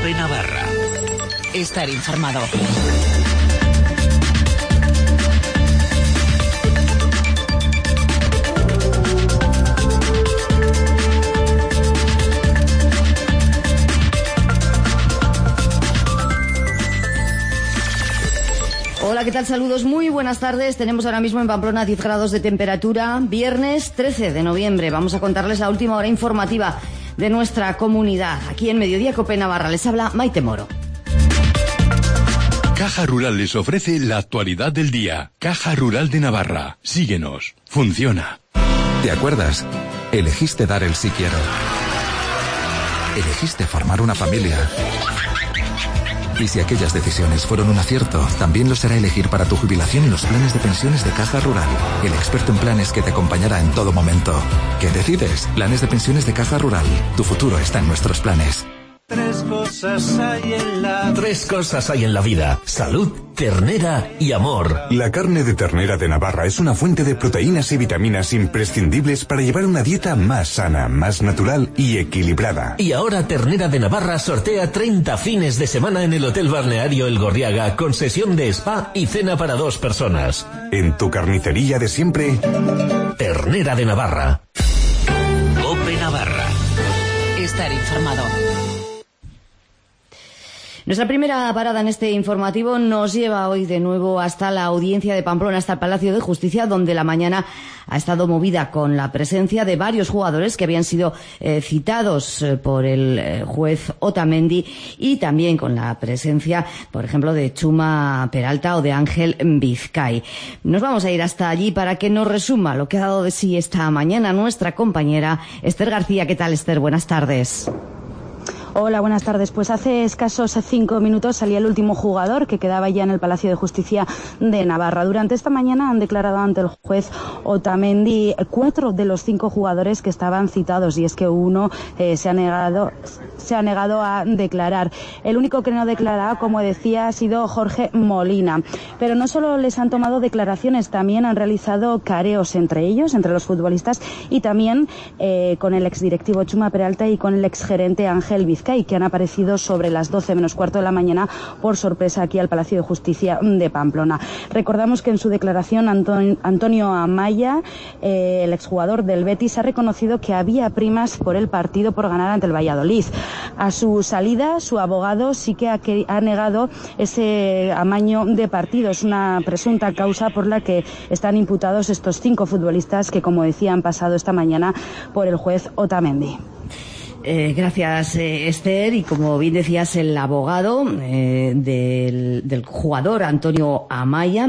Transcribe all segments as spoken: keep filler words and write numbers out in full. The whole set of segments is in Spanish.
COPE Navarra. Estar informado. Hola, ¿qué tal? Saludos, muy buenas tardes. Tenemos ahora mismo en Pamplona diez grados de temperatura, viernes trece de noviembre. Vamos a contarles la última hora informativa de nuestra comunidad. Aquí en Mediodía COPE Navarra les habla Maite Moro. Caja Rural les ofrece la actualidad del día. Caja Rural de Navarra. Síguenos. Funciona. ¿Te acuerdas? Elegiste dar el sí quiero. Elegiste formar una familia. Y si aquellas decisiones fueron un acierto, también lo será elegir para tu jubilación en los planes de pensiones de Caja Rural. El experto en planes que te acompañará en todo momento. ¿Qué decides? Planes de pensiones de Caja Rural. Tu futuro está en nuestros planes. Tres cosas hay en la... Tres cosas hay en la vida: salud, ternera y amor. La carne de ternera de Navarra es una fuente de proteínas y vitaminas imprescindibles para llevar una dieta más sana, más natural y equilibrada. Y ahora Ternera de Navarra sortea treinta fines de semana en el Hotel Balneario El Gorriaga, con sesión de spa y cena para dos personas. En tu carnicería de siempre. Ternera de Navarra. COPE Navarra. Estar informado. Nuestra primera parada en este informativo nos lleva hoy de nuevo hasta la audiencia de Pamplona, hasta el Palacio de Justicia, donde la mañana ha estado movida con la presencia de varios jugadores que habían sido eh, citados eh, por el eh, juez Otamendi, y también con la presencia, por ejemplo, de Chuma Peralta o de Ángel Vizcay. Nos vamos a ir hasta allí para que nos resuma lo que ha dado de sí esta mañana nuestra compañera Esther García. ¿Qué tal, Esther? Buenas tardes. Hola, buenas tardes. Pues hace escasos cinco minutos salía el último jugador que quedaba ya en el Palacio de Justicia de Navarra. Durante esta mañana han declarado ante el juez Otamendi cuatro de los cinco jugadores que estaban citados, y es que uno eh, se ha negado se ha negado a declarar. El único que no declaraba, como decía, ha sido Jorge Molina. Pero no solo les han tomado declaraciones, también han realizado careos entre ellos, entre los futbolistas, y también eh, con el exdirectivo Chuma Peralta y con el exgerente Ángel Vizcay, que han aparecido sobre las doce menos cuarto de la mañana por sorpresa aquí al Palacio de Justicia de Pamplona. Recordamos que en su declaración Anton, Antonio Amaya, eh, el exjugador del Betis, ha reconocido que había primas por el partido por ganar ante el Valladolid. A su salida, su abogado sí que ha, que, ha negado ese amaño de partido. Es una presunta causa por la que están imputados estos cinco futbolistas que, como decía, han pasado esta mañana por el juez Otamendi. Eh, gracias, eh, Esther. Y como bien decías, el abogado eh, del, del jugador Antonio Amaya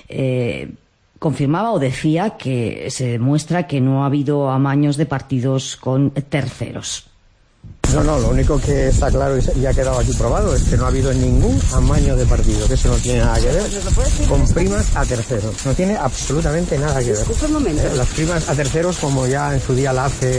eh, confirmaba o decía que se demuestra que no ha habido amaños de partidos con terceros. No, no, lo único que está claro y ha quedado aquí probado es que no ha habido ningún amaño de partido, que eso no tiene nada que ver con primas a terceros, no tiene absolutamente nada que ver. Eh, las primas a terceros, como ya en su día la A F E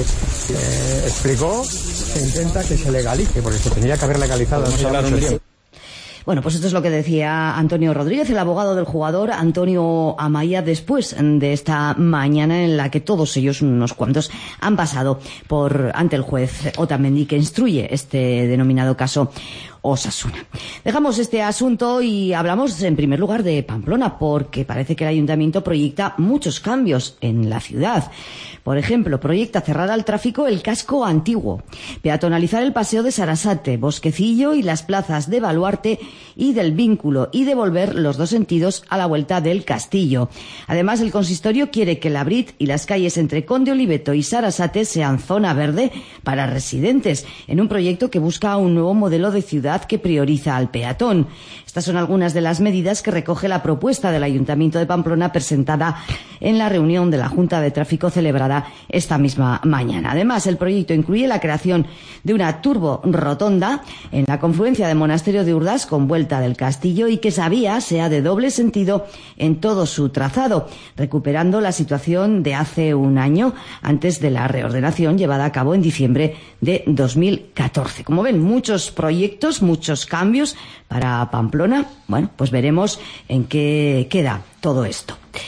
eh, explicó, se intenta que se legalice, porque se tendría que haber legalizado hace mucho tiempo. Bueno, pues esto es lo que decía Antonio Rodríguez, el abogado del jugador Antonio Amaya, después de esta mañana en la que todos ellos, unos cuantos, han pasado por ante el juez Otamendi, que instruye este denominado caso Osasuna. Dejamos este asunto y hablamos en primer lugar de Pamplona, porque parece que el ayuntamiento proyecta muchos cambios en la ciudad. Por ejemplo, proyecta cerrar al tráfico el casco antiguo, peatonalizar el paseo de Sarasate, Bosquecillo y las plazas de Baluarte y del Vínculo, y devolver los dos sentidos a la vuelta del Castillo. Además, el consistorio quiere que la Brit y las calles entre Conde Oliveto y Sarasate sean zona verde para residentes, en un proyecto que busca un nuevo modelo de ciudad que prioriza al peatón. Estas son algunas de las medidas que recoge la propuesta del Ayuntamiento de Pamplona presentada en la reunión de la Junta de Tráfico celebrada esta misma mañana. Además, el proyecto incluye la creación de una turbo rotonda en la confluencia de Monasterio de Urdas con vuelta del Castillo, y que esa vía sea de doble sentido en todo su trazado, recuperando la situación de hace un año, antes de la reordenación llevada a cabo en diciembre de dos mil catorce. Como ven, muchos proyectos, muchos cambios para Pamplona. Bueno, pues veremos en qué queda todo esto.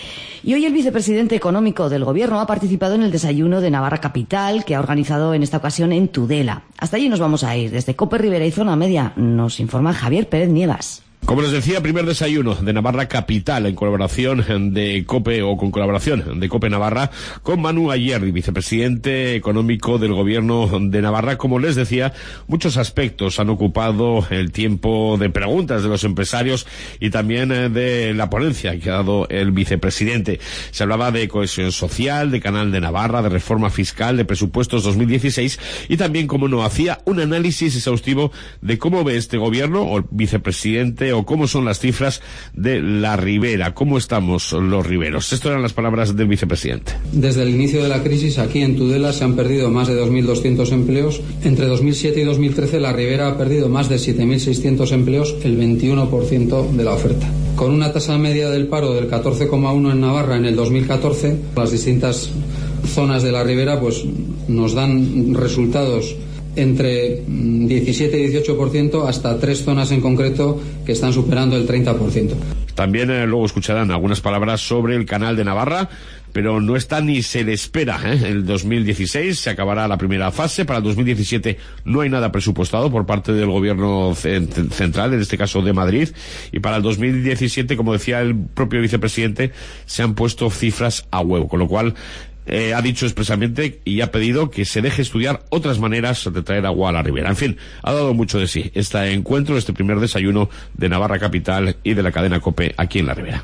Y hoy el vicepresidente económico del Gobierno ha participado en el desayuno de Navarra Capital, que ha organizado en esta ocasión en Tudela. Hasta allí nos vamos a ir. Desde COPE Ribera y Zona Media nos informa Javier Pérez Nievas. Como les decía, primer desayuno de Navarra Capital en colaboración de COPE o con colaboración de COPE Navarra con Manu Ayerdi, vicepresidente económico del Gobierno de Navarra. Como les decía, muchos aspectos han ocupado el tiempo de preguntas de los empresarios y también de la ponencia que ha dado el vicepresidente. Se hablaba de cohesión social, de Canal de Navarra, de reforma fiscal, de presupuestos dos mil dieciséis y también, como no, hacía un análisis exhaustivo de cómo ve este Gobierno o el vicepresidente o cómo son las cifras de la Ribera, cómo estamos los riberos. Estas eran las palabras del vicepresidente. Desde el inicio de la crisis, aquí en Tudela se han perdido más de dos mil doscientos empleos. Entre dos mil siete y dos mil trece, la Ribera ha perdido más de siete mil seiscientos empleos, el veintiuno por ciento de la oferta. Con una tasa media del paro del catorce coma uno en Navarra en el dos mil catorce, las distintas zonas de la Ribera pues nos dan resultados entre diecisiete y dieciocho por ciento hasta tres zonas en concreto que están superando el treinta por ciento. También eh, luego escucharán algunas palabras sobre el Canal de Navarra, pero no está ni se le espera. ¿eh? El dos mil dieciséis se acabará la primera fase. Para el dos mil diecisiete no hay nada presupuestado por parte del gobierno central, en este caso de Madrid. Y para el dos mil diecisiete, como decía el propio vicepresidente, se han puesto cifras a huevo, con lo cual Eh, ha dicho expresamente y ha pedido que se deje estudiar otras maneras de traer agua a la Ribera. En fin, ha dado mucho de sí este encuentro, este primer desayuno de Navarra Capital y de la cadena COPE aquí en la Ribera.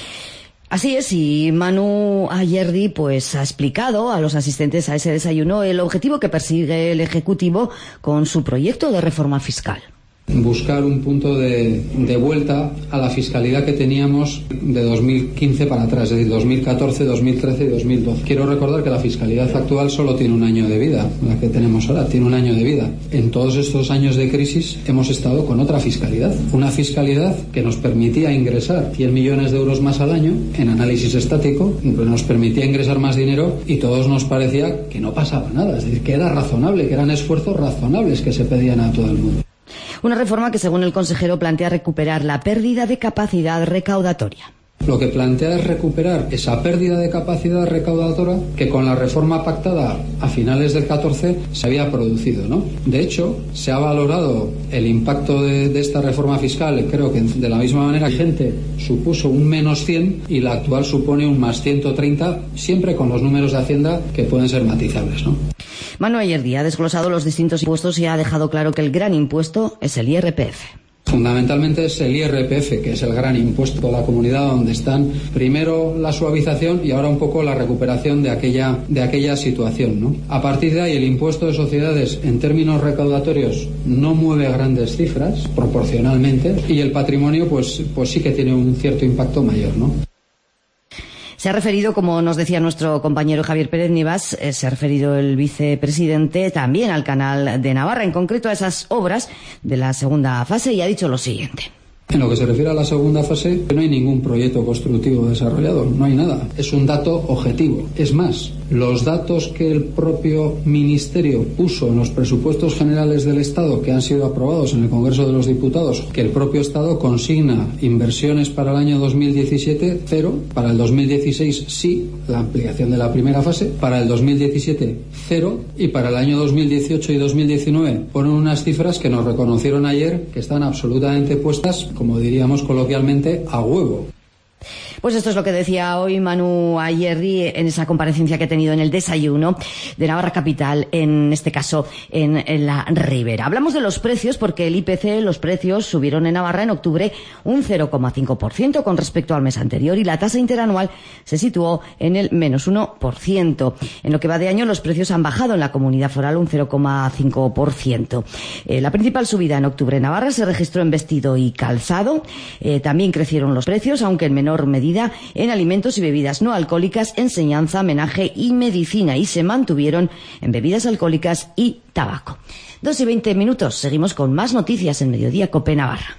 Así es, y Manu Ayerdi pues ha explicado a los asistentes a ese desayuno el objetivo que persigue el Ejecutivo con su proyecto de reforma fiscal. Buscar un punto de, de vuelta a la fiscalidad que teníamos de dos mil quince para atrás, es decir, dos mil catorce, dos mil trece y dos mil doce. Quiero recordar que la fiscalidad actual solo tiene un año de vida, la que tenemos ahora tiene un año de vida. En todos estos años de crisis hemos estado con otra fiscalidad, una fiscalidad que nos permitía ingresar cien millones de euros más al año en análisis estático, nos permitía ingresar más dinero y todos nos parecía que no pasaba nada, es decir, que era razonable, que eran esfuerzos razonables que se pedían a todo el mundo. Una reforma que, según el consejero, plantea recuperar la pérdida de capacidad recaudatoria. Lo que plantea es recuperar esa pérdida de capacidad recaudadora que con la reforma pactada a finales del catorce se había producido, ¿no? De hecho, se ha valorado el impacto de, de esta reforma fiscal, creo que de la misma manera que gente supuso un menos cien y la actual supone un más ciento treinta, siempre con los números de Hacienda que pueden ser matizables, ¿no? Manu Ayerdi ha desglosado los distintos impuestos y ha dejado claro que el gran impuesto es el I R P F. Fundamentalmente es el I R P F, que es el gran impuesto de la comunidad, donde están primero la suavización y ahora un poco la recuperación de aquella, de aquella situación, ¿no? A partir de ahí, el impuesto de sociedades en términos recaudatorios no mueve grandes cifras proporcionalmente y el patrimonio pues, pues sí que tiene un cierto impacto mayor, ¿no? Se ha referido, como nos decía nuestro compañero Javier Pérez Nievas, eh, se ha referido el vicepresidente también al Canal de Navarra, en concreto a esas obras de la segunda fase, y ha dicho lo siguiente. En lo que se refiere a la segunda fase, no hay ningún proyecto constructivo desarrollado, no hay nada. Es un dato objetivo. Es más, los datos que el propio Ministerio puso en los presupuestos generales del Estado, que han sido aprobados en el Congreso de los Diputados, que el propio Estado consigna inversiones para el año dos mil diecisiete, cero, para el dos mil dieciséis sí, la ampliación de la primera fase, para el dos mil diecisiete cero, y para el año dos mil dieciocho y dos mil diecinueve ponen unas cifras que nos reconocieron ayer que están absolutamente puestas, como diríamos coloquialmente, a huevo. Pues esto es lo que decía hoy Manu Ayerdi en esa comparecencia que ha tenido en el desayuno de Navarra Capital, en este caso en, en la Ribera. Hablamos de los precios porque el I P C, los precios subieron en Navarra en octubre un cero coma cinco por ciento con respecto al mes anterior y la tasa interanual se situó en el menos uno por ciento. En lo que va de año los precios han bajado en la comunidad foral un cero coma cinco por ciento. Eh, la principal subida en octubre en Navarra se registró en vestido y calzado. Eh, también crecieron los precios, aunque en menor medida en alimentos y bebidas no alcohólicas, enseñanza, homenaje y medicina, y se mantuvieron en bebidas alcohólicas y tabaco. Dos y veinte minutos, seguimos con más noticias en Mediodía COPE Navarra.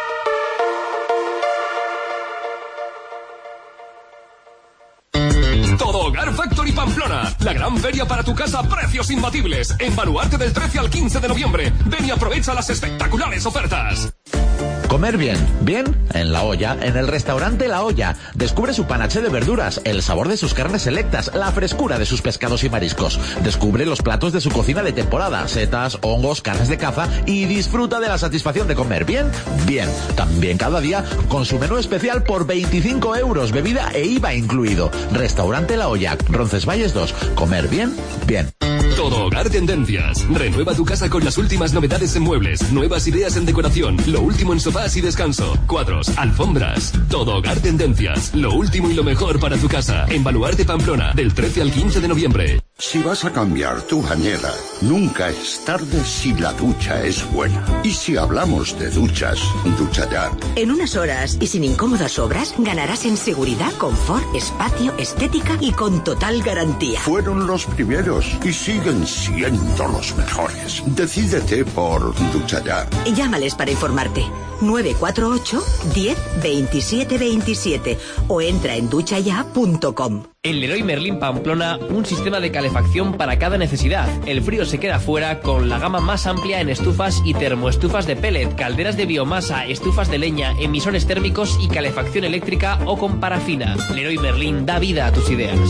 Todo Hogar Factory Pamplona, la gran feria para tu casa, precios imbatibles, en Baluarte del trece al quince de noviembre. Ven y aprovecha las espectaculares ofertas. Comer bien, bien en La Olla, en el restaurante La Olla. Descubre su panaché de verduras, el sabor de sus carnes selectas, la frescura de sus pescados y mariscos. Descubre los platos de su cocina de temporada, setas, hongos, carnes de caza y disfruta de la satisfacción de comer bien, bien. También cada día con su menú especial por veinticinco euros, bebida e I V A incluido. Restaurante La Olla, Roncesvalles dos. Comer bien, bien. Todo Hogar Tendencias. Renueva tu casa con las últimas novedades en muebles, nuevas ideas en decoración, lo último en sofás y descanso, cuadros, alfombras. Todo Hogar Tendencias. Lo último y lo mejor para tu casa. En Baluarte Pamplona, del trece al quince de noviembre. Si vas a cambiar tu bañera, nunca es tarde si la ducha es buena. Y si hablamos de duchas, Ducha Ya. En unas horas y sin incómodas obras, ganarás en seguridad, confort, espacio, estética y con total garantía. Fueron los primeros y siguen siendo los mejores. Decídete por Ducha Ya. Llámales para informarte. nueve cuatro ocho, diez, veintisiete, veintisiete o entra en ducha ya punto com. En Leroy Merlin Pamplona, un sistema de calefacción para cada necesidad. El frío se queda fuera con la gama más amplia en estufas y termoestufas de pellet, calderas de biomasa, estufas de leña, emisores térmicos y calefacción eléctrica o con parafina. Leroy Merlin da vida a tus ideas.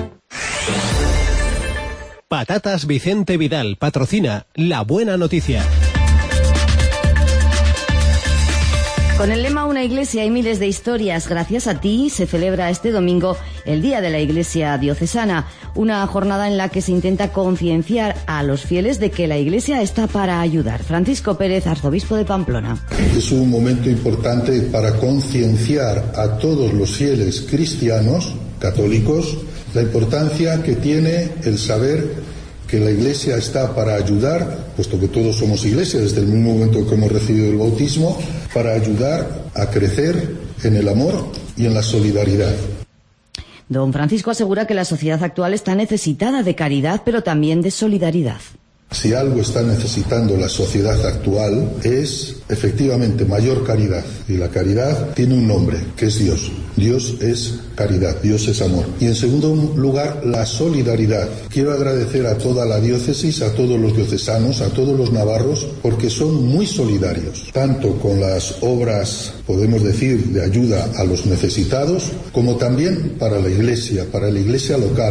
Patatas Vicente Vidal patrocina La Buena Noticia. Con el lema Una iglesia y miles de historias, gracias a ti, se celebra este domingo el Día de la Iglesia Diocesana, una jornada en la que se intenta concienciar a los fieles de que la Iglesia está para ayudar. Francisco Pérez, arzobispo de Pamplona. Es un momento importante para concienciar a todos los fieles cristianos, católicos, la importancia que tiene el saber que la Iglesia está para ayudar, puesto que todos somos Iglesia desde el mismo momento que hemos recibido el bautismo, para ayudar a crecer en el amor y en la solidaridad. Don Francisco asegura que la sociedad actual está necesitada de caridad, pero también de solidaridad. Si algo está necesitando la sociedad actual es efectivamente mayor caridad. Y la caridad tiene un nombre, que es Dios. Dios es caridad, Dios es amor. Y en segundo lugar, la solidaridad. Quiero agradecer a toda la diócesis, a todos los diocesanos, a todos los navarros, porque son muy solidarios, tanto con las obras, podemos decir, de ayuda a los necesitados, como también para la Iglesia, para la Iglesia local.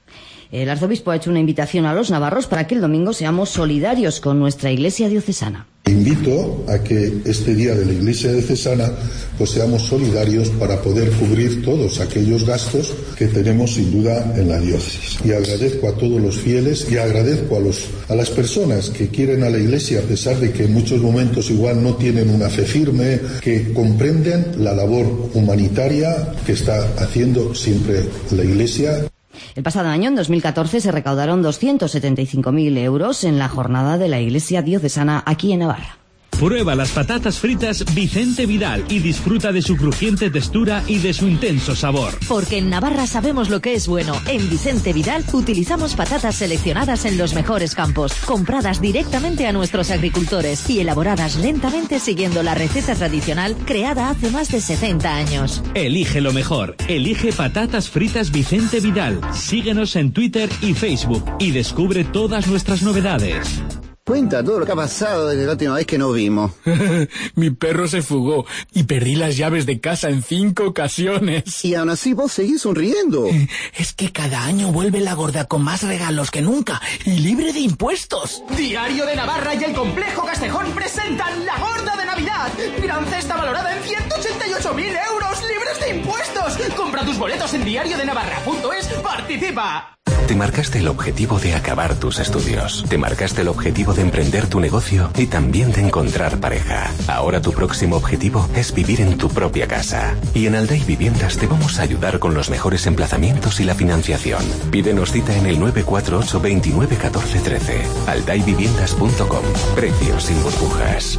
El arzobispo ha hecho una invitación a los navarros para que el domingo seamos solidarios con nuestra Iglesia diocesana. Invito a que este día de la Iglesia diocesana pues seamos solidarios para poder cubrir todos aquellos gastos que tenemos sin duda en la diócesis. Y agradezco a todos los fieles y agradezco a, los, a las personas que quieren a la Iglesia, a pesar de que en muchos momentos igual no tienen una fe firme, que comprenden la labor humanitaria que está haciendo siempre la Iglesia. El pasado año, en dos mil catorce, se recaudaron doscientos setenta y cinco mil euros en la jornada de la Iglesia Diocesana aquí en Navarra. Prueba las patatas fritas Vicente Vidal y disfruta de su crujiente textura y de su intenso sabor. Porque en Navarra sabemos lo que es bueno. En Vicente Vidal utilizamos patatas seleccionadas en los mejores campos, compradas directamente a nuestros agricultores y elaboradas lentamente siguiendo la receta tradicional creada hace más de setenta años. Elige lo mejor. Elige patatas fritas Vicente Vidal. Síguenos en Twitter y Facebook y descubre todas nuestras novedades. Cuenta todo lo que ha pasado desde la última vez que nos vimos. Mi perro se fugó y perdí las llaves de casa en cinco ocasiones. Y aún así vos seguís sonriendo. Es que cada año vuelve la gorda con más regalos que nunca y libre de impuestos. Diario de Navarra y el Complejo Castejón presentan la gorda de Navidad. Gran cesta valorada en ciento ochenta y ocho mil euros libres de impuestos. Compra tus boletos en diario de navarra punto es. Participa. Te marcaste el objetivo de acabar tus estudios. Te marcaste el objetivo de emprender tu negocio y también de encontrar pareja. Ahora tu próximo objetivo es vivir en tu propia casa. Y en Alday Viviendas te vamos a ayudar con los mejores emplazamientos y la financiación. Pídenos cita en el nueve cuatro ocho, veintinueve, catorce, trece. alday viviendas punto com. Precios sin burbujas.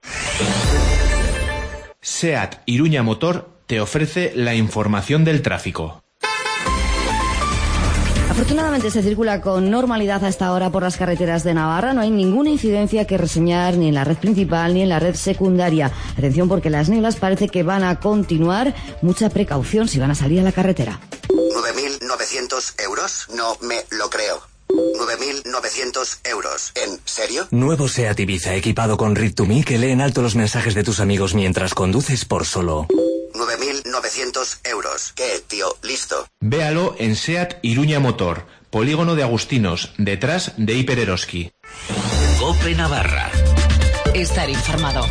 SEAT Iruña Motor te ofrece la información del tráfico. Afortunadamente se circula con normalidad hasta ahora por las carreteras de Navarra. No hay ninguna incidencia que reseñar ni en la red principal ni en la red secundaria. Atención porque las nieblas parece que van a continuar. Mucha precaución si van a salir a la carretera. nueve mil novecientos euros, no me lo creo. nueve mil novecientos euros. ¿En serio? Nuevo SEAT Ibiza equipado con Read to Me que lee en alto los mensajes de tus amigos mientras conduces por solo nueve mil novecientos euros. ¿Qué, tío? Listo. Véalo en SEAT Iruña Motor, Polígono de Agustinos, detrás de Hiper Eroski. COPE Navarra. Estar informado.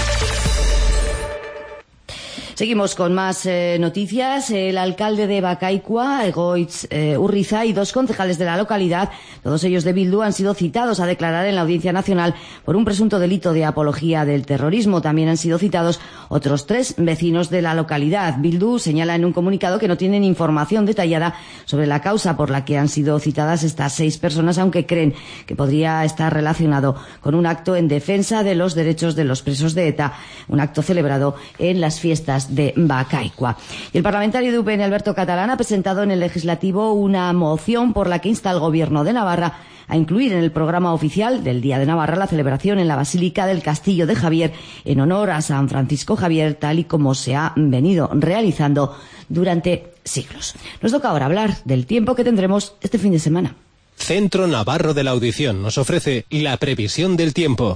Seguimos con más eh, noticias. El alcalde de Bacaicua, Egoitz eh, Urriza, y dos concejales de la localidad, todos ellos de Bildu, han sido citados a declarar en la Audiencia Nacional por un presunto delito de apología del terrorismo. También han sido citados otros tres vecinos de la localidad. Bildu señala en un comunicado que no tienen información detallada sobre la causa por la que han sido citadas estas seis personas, aunque creen que podría estar relacionado con un acto en defensa de los derechos de los presos de ETA, un acto celebrado en las fiestas de Bacaicua. Y el parlamentario de U P N, Alberto Catalán, ha presentado en el Legislativo una moción por la que insta al Gobierno de Navarra a incluir en el programa oficial del Día de Navarra la celebración en la Basílica del Castillo de Javier en honor a San Francisco Javier, tal y como se ha venido realizando durante siglos. Nos toca ahora hablar del tiempo que tendremos este fin de semana. Centro Navarro de la Audición nos ofrece la previsión del tiempo.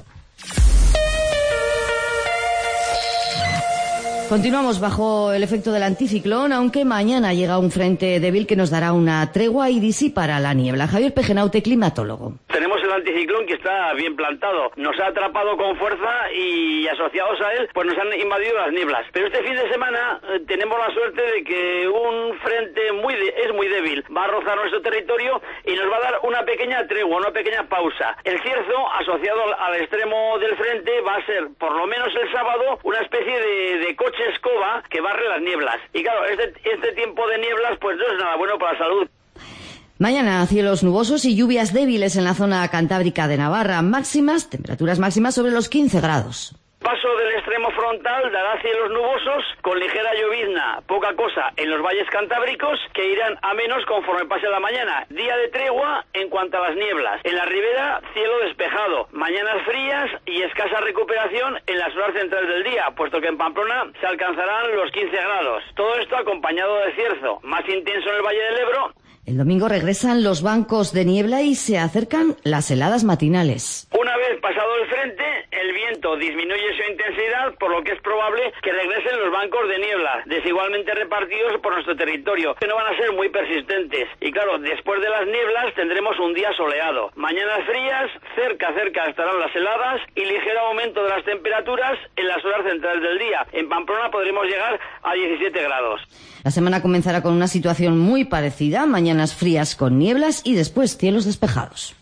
Continuamos bajo el efecto del anticiclón, aunque mañana llega un frente débil que nos dará una tregua y disipará la niebla. Javier Pejenaute, climatólogo. Tenemos el anticiclón que está bien plantado. Nos ha atrapado con fuerza y asociados a él, pues nos han invadido las nieblas. Pero este fin de semana eh, tenemos la suerte de que un frente muy de, es muy débil. Va a rozar nuestro territorio y nos va a dar una pequeña tregua, una pequeña pausa. El cierzo, asociado al, al extremo del frente, va a ser, por lo menos el sábado, una especie de, de coche escoba que barre las nieblas. Y claro, este, este tiempo de nieblas pues no es nada bueno para la salud. Mañana cielos nubosos y lluvias débiles en la zona cantábrica de Navarra. Máximas, temperaturas máximas sobre los quince grados. Paso del extremo frontal dará cielos nubosos con ligera llovizna, poca cosa en los valles cantábricos que irán a menos conforme pase la mañana. Día de tregua en cuanto a las nieblas. En la ribera, cielo despejado. Mañanas frías y escasa recuperación en las horas centrales del día, puesto que en Pamplona se alcanzarán los quince grados. Todo esto acompañado de cierzo, más intenso en el Valle del Ebro. El domingo regresan los bancos de niebla y se acercan las heladas matinales. Una vez pasado el frente, el viento disminuye su intensidad, por lo que es probable que regresen los bancos de niebla, desigualmente repartidos por nuestro territorio, que no van a ser muy persistentes. Y claro, después de las nieblas tendremos un día soleado. Mañanas frías, cerca, cerca estarán las heladas y ligero aumento de las temperaturas en las horas centrales del día. En Pamplona podremos llegar a diecisiete grados. La semana comenzará con una situación muy parecida, mañanas frías con nieblas y después cielos despejados.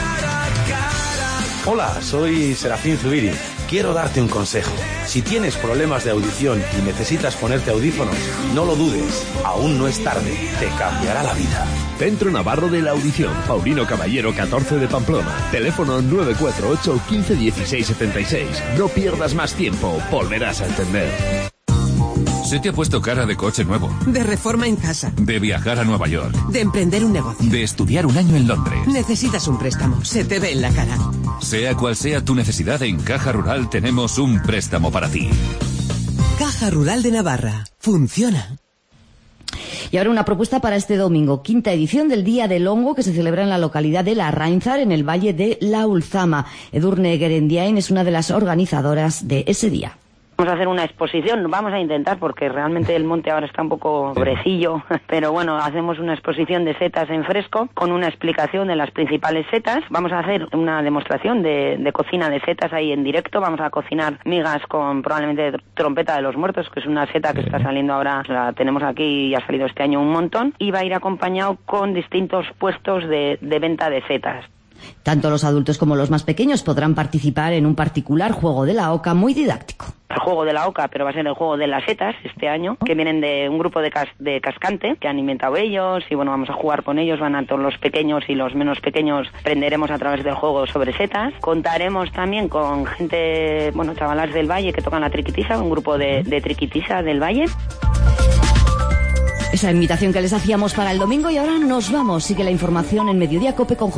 Hola, soy Serafín Zubiri. Quiero darte un consejo. Si tienes problemas de audición y necesitas ponerte audífonos, no lo dudes, aún no es tarde, te cambiará la vida. Centro Navarro de la Audición, Paulino Caballero catorce de Pamplona. Teléfono nueve cuatro ocho, quince, dieciséis, setenta y seis. No pierdas más tiempo, volverás a entender. ¿Se te ha puesto cara de coche nuevo? De reforma en casa. De viajar a Nueva York. De emprender un negocio. De estudiar un año en Londres. Necesitas un préstamo. Se te ve en la cara. Sea cual sea tu necesidad, en Caja Rural tenemos un préstamo para ti. Caja Rural de Navarra. Funciona. Y ahora una propuesta para este domingo, quinta edición del Día del Hongo que se celebra en la localidad de Larrainzar, en el Valle de la Ulzama. Edurne Gerendiain es una de las organizadoras de ese día. Vamos a hacer una exposición, vamos a intentar porque realmente el monte ahora está un poco pobrecillo, pero bueno, hacemos una exposición de setas en fresco con una explicación de las principales setas. Vamos a hacer una demostración de, de cocina de setas ahí en directo. Vamos a cocinar migas con probablemente trompeta de los muertos, que es una seta que está saliendo ahora, la tenemos aquí y ha salido este año un montón, y va a ir acompañado con distintos puestos de, de venta de setas. Tanto los adultos como los más pequeños podrán participar en un particular juego de la oca muy didáctico. El juego de la oca, pero va a ser el juego de las setas este año, que vienen de un grupo de, cas de cascante que han inventado ellos, y bueno, vamos a jugar con ellos. Van a todos los pequeños y los menos pequeños, aprenderemos a través del juego sobre setas. Contaremos también con gente, bueno, chavalas del Valle que tocan la triquitisa, un grupo de, de triquitisa del Valle. Esa invitación que les hacíamos para el domingo, y ahora nos vamos. Sigue la información en Mediodía Cope con